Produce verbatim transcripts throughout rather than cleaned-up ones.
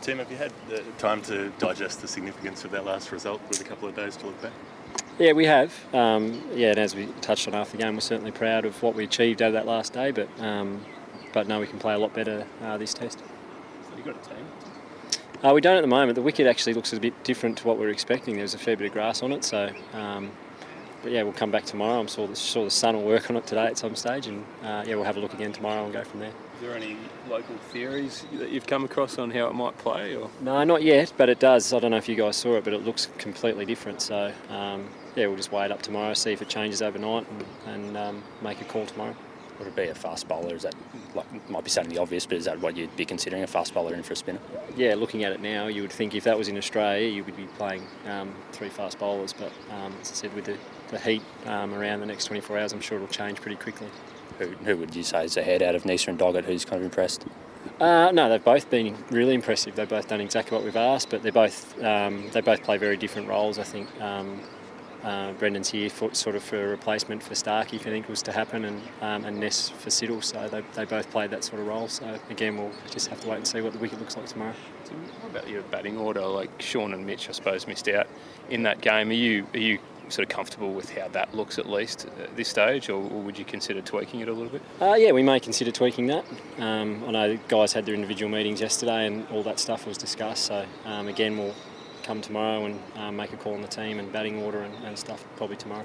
Tim, have you had the time to digest the significance of that last result with a couple of days to look back? Yeah, we have. Um, yeah, and as we touched on after the game, we're certainly proud of what we achieved out of that last day, but um, but no, we can play a lot better uh, this test. So you got a team? Uh, we don't at the moment. The wicket actually looks a bit different to what we were expecting. There's a fair bit of grass on it, so... Um, But yeah, we'll come back tomorrow. I'm sure the, sure the sun will work on it today at some stage, and uh, yeah, we'll have a look again tomorrow and go from there. Is there any local theories that you've come across on how it might play? Or? No, not yet, but it does. I don't know if you guys saw it, but it looks completely different. So um, yeah, we'll just wait up tomorrow, see if it changes overnight, and, and um, make a call tomorrow. Would it be a fast bowler? Is that, like, might be something obvious, but is that what you'd be considering, a fast bowler in for a spinner? Yeah, looking at it now, you would think if that was in Australia, you would be playing um, three fast bowlers. But um, as I said, with the, the heat um, around the next twenty-four hours, I'm sure it'll change pretty quickly. Who, who would you say is ahead out of Neser and Doggett? Who's kind of impressed? Uh, no, they've both been really impressive. They've both done exactly what we've asked, but they both um, they both play very different roles. I think um, uh, Brendan's here for, sort of for a replacement for Starkey, if anything was to happen, and um, and Ness for Siddle. So they, they both played that sort of role. So again, we'll just have to wait and see what the wicket looks like tomorrow. So what about your batting order? Like Sean and Mitch, I suppose, missed out in that game. Are you are you sort of comfortable with how that looks at least at this stage, or, or would you consider tweaking it a little bit? Uh, yeah, we may consider tweaking that. Um, I know the guys had their individual meetings yesterday and all that stuff was discussed. So um, again, we'll come tomorrow and um, make a call on the team and batting order and, and stuff probably tomorrow.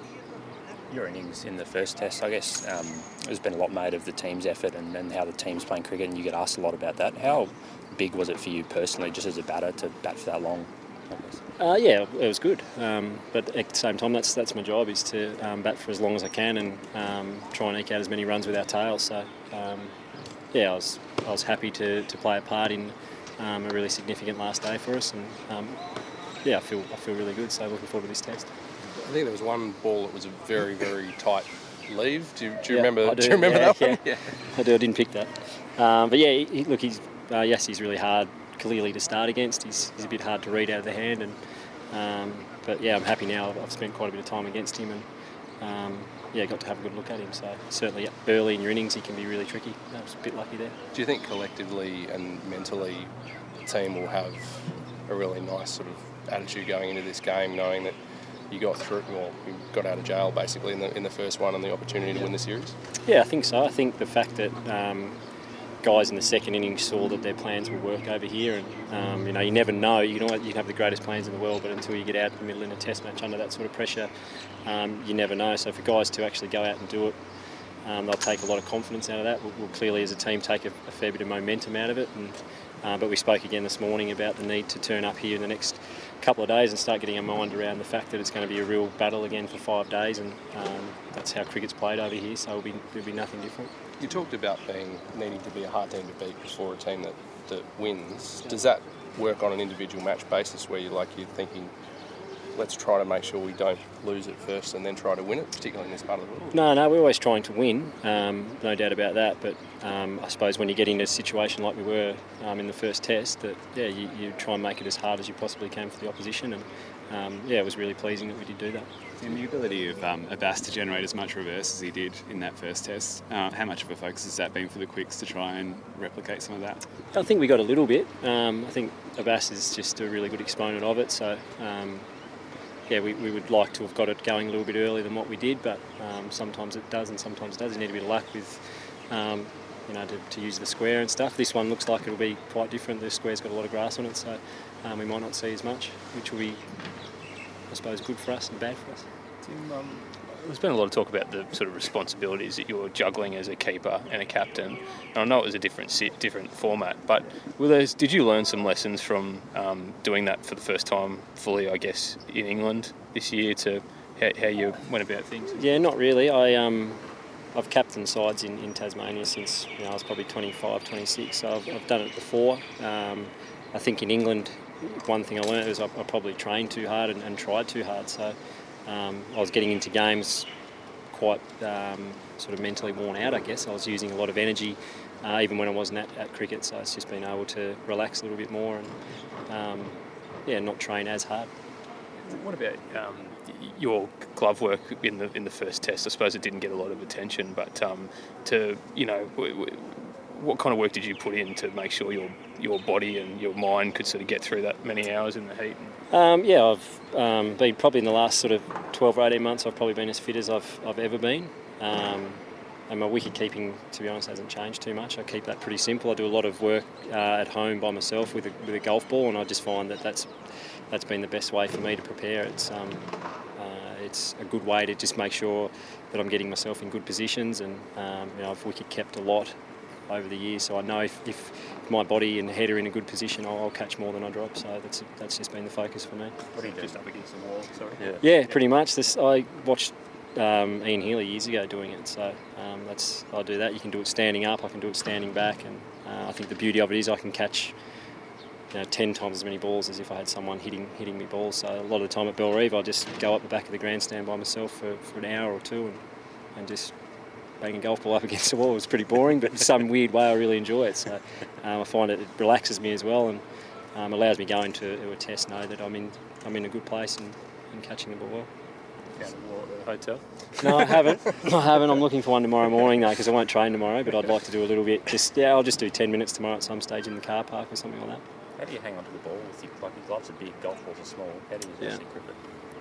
Your innings in the first test, I guess, um, there's been a lot made of the team's effort and, and how the team's playing cricket, and you get asked a lot about that. How big was it for you personally, just as a batter, to bat for that long? Uh, yeah, it was good, um, but at the same time, that's that's my job, is to um, bat for as long as I can and um, try and eke out as many runs with our tails. So, um, yeah, I was I was happy to, to play a part in um, a really significant last day for us, and um, yeah, I feel I feel really good. So, looking forward to this test. I think there was one ball that was a very very tight leave. Do you, do you yeah, remember? I do, do you remember yeah, that yeah. one? Yeah, I do. I didn't pick that, um, but yeah, he, look, he's uh, yes, he's really hard. Clearly to start against, he's, he's a bit hard to read out of the hand, and um, but yeah, I'm happy now. I've spent quite a bit of time against him, and um, yeah, got to have a good look at him. So certainly early in your innings, he can be really tricky. I was a bit lucky there. Do you think collectively and mentally, the team will have a really nice sort of attitude going into this game, knowing that you got through, well, you got out of jail basically in the in the first one, and the opportunity to yeah. win the series? Yeah, I think so. I think the fact that um, guys in the second innings saw that their plans would work over here, and um, you know, you never know. You know, you can have the greatest plans in the world, but until you get out in the middle in a test match under that sort of pressure, um, you never know. So for guys to actually go out and do it, um, they'll take a lot of confidence out of that. We'll, we'll clearly, as a team, take a, a fair bit of momentum out of it. And uh, but we spoke again this morning about the need to turn up here in the next couple of days and start getting our mind around the fact that it's going to be a real battle again for five days, and um, that's how cricket's played over here. So it'll be it'll be nothing different. You talked about being needing to be a hard team to beat before a team that, that wins. Does that work on an individual match basis where you're like you're thinking, let's try to make sure we don't lose it first and then try to win it, particularly in this part of the world? No, no, we're always trying to win, um, no doubt about that. But um, I suppose when you get into a situation like we were um, in the first test, that yeah, you, you try and make it as hard as you possibly can for the opposition, and um, yeah, it was really pleasing that we did do that. And the ability of um, Abbas to generate as much reverse as he did in that first test, uh, how much of a focus has that been for the Quicks to try and replicate some of that? I think we got a little bit. Um, I think Abbas is just a really good exponent of it, so um, yeah, we, we would like to have got it going a little bit earlier than what we did, but um, sometimes it does and sometimes it doesn't. You need a bit of luck with, um, you know, to, to use the square and stuff. This one looks like it'll be quite different. The square's got a lot of grass on it, so um, we might not see as much, which will be, I suppose, good for us and bad for us. Tim, um, there's been a lot of talk about the sort of responsibilities that you're juggling as a keeper and a captain. And I know it was a different sit, different format, but were those, did you learn some lessons from um, doing that for the first time fully, I guess, in England this year, to how, how you went about things? Yeah, not really. I um, I've captained sides in, in Tasmania since you know, I was probably twenty-five, twenty-six, so I've, I've done it before. Um, I think in England, one thing I learned was I, I probably trained too hard and, and tried too hard. So um, I was getting into games quite um, sort of mentally worn out, I guess. I was using a lot of energy uh, even when I wasn't at, at cricket, so it's just been able to relax a little bit more and um, yeah, not train as hard. What about um, your glove work in the in the first test? I suppose it didn't get a lot of attention, but um, to you know, w- w- what kind of work did you put in to make sure your your body and your mind could sort of get through that many hours in the heat? Um, yeah, I've um, been probably in the last sort of twelve or eighteen months. I've probably been as fit as I've I've ever been. Um, and my wicket keeping, to be honest, hasn't changed too much. I keep that pretty simple. I do a lot of work uh, at home by myself with a, with a golf ball, and I just find that that's that's been the best way for me to prepare. It's um, uh, it's a good way to just make sure that I'm getting myself in good positions, and um, you know, I've wicket kept a lot over the years, so I know if, if my body and head are in a good position, I'll, I'll catch more than I drop. So that's that's just been the focus for me. What do you do? Just up against the wall? Sorry. Yeah, yeah, pretty much. This I watched um, Ian Healy years ago doing it, so um, that's I do that. You can do it standing up, I can do it standing back, and uh, I think the beauty of it is I can catch, you know, ten times as many balls as if I had someone hitting hitting me balls. So a lot of the time at Bellerive, I just go up the back of the grandstand by myself for, for an hour or two, and, and just bang a golf ball up against the wall. It was pretty boring, but in some weird way I really enjoy it. So um, I find it, it relaxes me as well, and um, allows me going to, to a test know that I'm in I'm in a good place and, and catching the ball well. Found a wall at the hotel? No, I haven't. I haven't. I'm looking for one tomorrow morning though, because I won't train tomorrow. But I'd like to do a little bit. Just yeah, I'll just do ten minutes tomorrow at some stage in the car park or something like that. How do you hang onto the ball with your, like your gloves are big, golf balls are small? How do you actually grip it?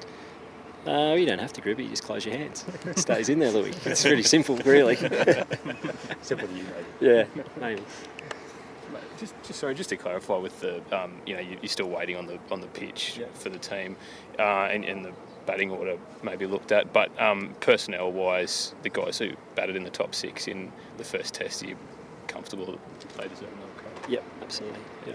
Uh, you don't have to grip it, you just close your hands. It stays in there, Louis. It's pretty simple, really. Simple to you, maybe. Yeah, maybe. Just, just sorry, just to clarify with the, um, you know, you, you're still waiting on the on the pitch Yeah. for the team, uh, and, and the batting order maybe looked at, but um, personnel-wise, the guys who batted in the top six in the first test, are you comfortable that they deserve another crack? Yep, absolutely. Yeah.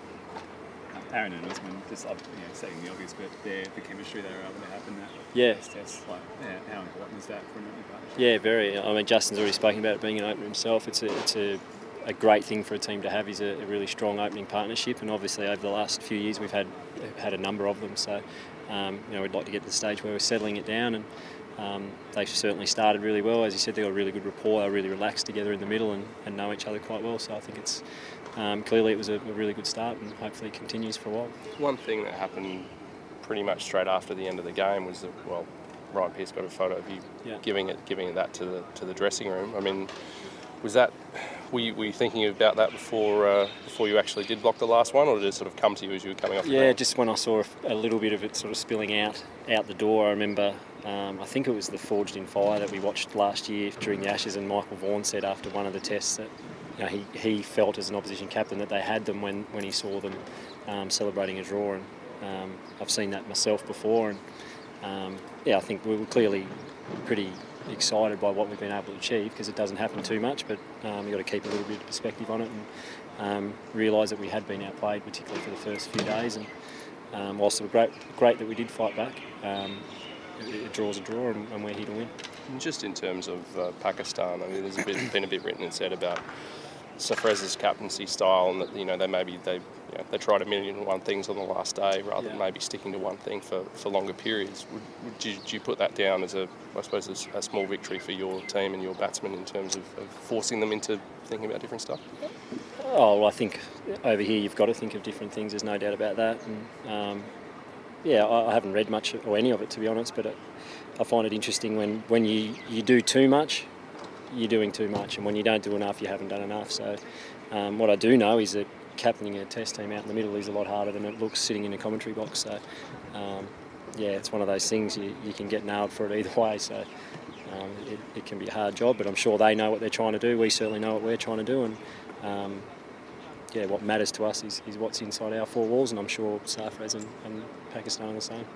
Aaron and Usman, just you know, stating the obvious, but the the chemistry they were able to have in that Yeah. first test, like yeah, how important is that for an opening partnership? Yeah, very. I mean, Justin's already spoken about it being an opener himself. It's a it's a, a great thing for a team to have. Is a, a really strong opening partnership, and obviously over the last few years we've had had a number of them. So, um, you know, we'd like to get to the stage where we're settling it down, and um, they've certainly started really well. As you said, they've got a really good rapport. They're really relaxed together in the middle and, and know each other quite well. So I think it's um, clearly it was a, a really good start, and hopefully it continues for a while. One thing that happened pretty much straight after the end of the game was that, well, Ryan Pearce got a photo of you Yeah. giving it giving it that to the to the dressing room. I mean, was that were you, were you thinking about that before uh, before you actually did block the last one, or did it sort of come to you as you were coming off the Yeah, ground? just when I saw a, a little bit of it sort of spilling out out the door, I remember. Um, I think it was the Forged in Fire that we watched last year during the Ashes, and Michael Vaughan said after one of the tests that you know, he, he felt as an opposition captain that they had them when, when he saw them um, celebrating a draw, and um, I've seen that myself before, and um, yeah, I think we were clearly pretty excited by what we've been able to achieve, because it doesn't happen too much, but um, you've got to keep a little bit of perspective on it and um, realise that we had been outplayed, particularly for the first few days, and um, whilst it was great, great that we did fight back, um, it, it draws a draw, and, and we're here to win. And just in terms of uh, Pakistan, I mean, there's a bit, been a bit written and said about Sarfraz's captaincy style, and that you know they maybe they you know, they tried a million and one things on the last day rather Yeah. than maybe sticking to one thing for, for longer periods. Would, would you, do you put that down as a I suppose as a small victory for your team and your batsmen in terms of, of forcing them into thinking about different stuff? Oh, well, I think over here you've got to think of different things, there's no doubt about that. And, um, yeah, I, I haven't read much or any of it, to be honest, but it, I find it interesting when, when you, you do too much, you're doing too much, and when you don't do enough, you haven't done enough. So um, what I do know is that captaining a test team out in the middle is a lot harder than it looks sitting in a commentary box. So, um, yeah, it's one of those things you, you can get nailed for it either way. So um, it, it can be a hard job, but I'm sure they know what they're trying to do. We certainly know what we're trying to do, and um, yeah, what matters to us is, is what's inside our four walls, and I'm sure Sarfraz and, and Pakistan are the same.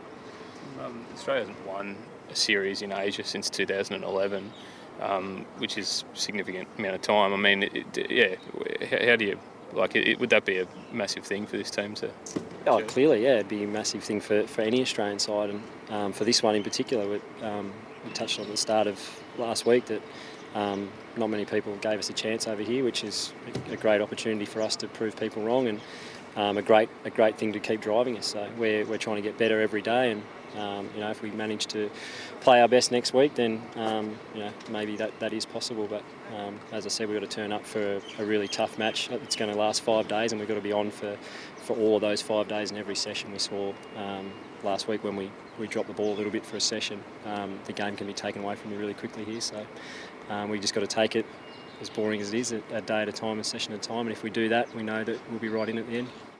Um, Australia hasn't won a series in Asia since two thousand eleven, um, which is a significant amount of time. I mean, it, it, yeah, how, how do you, like, it, would that be a massive thing for this team to... Oh, to clearly, yeah, it'd be a massive thing for, for any Australian side, and um, for this one in particular, we, um, we touched on at the start of last week that um, not many people gave us a chance over here, which is a great opportunity for us to prove people wrong, and um, a great a great thing to keep driving us. So we're, we're trying to get better every day, and um, you know, if we manage to play our best next week, then um, you know, maybe that, that is possible. But um, as I said, we've got to turn up for a, a really tough match. It's going to last five days, and we've got to be on for, for all of those five days in every session. We saw um, last week when we, we dropped the ball a little bit for a session, um, the game can be taken away from you really quickly here. So um, we just got to take it as boring as it is, a, a day at a time, a session at a time. And if we do that, we know that we'll be right in at the end.